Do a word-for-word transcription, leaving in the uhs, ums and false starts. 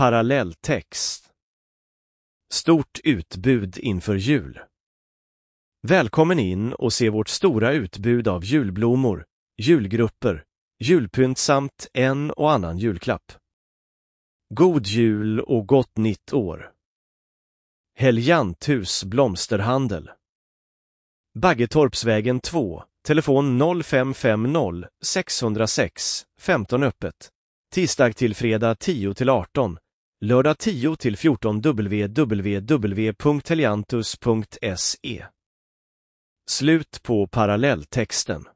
Parallelltext. Stort utbud inför jul. Välkommen in och se vårt stora utbud av julblommor, julgrupper, julpynt samt en och annan julklapp. God jul och gott nytt år. Helganthus blomsterhandel. Baggetorpsvägen två, telefon noll fem fem noll sex noll sex femton öppet. Tisdag till fredag tio till arton, lördag tio till fjorton w w w punkt helganthus punkt se. Slut på parallelltexten.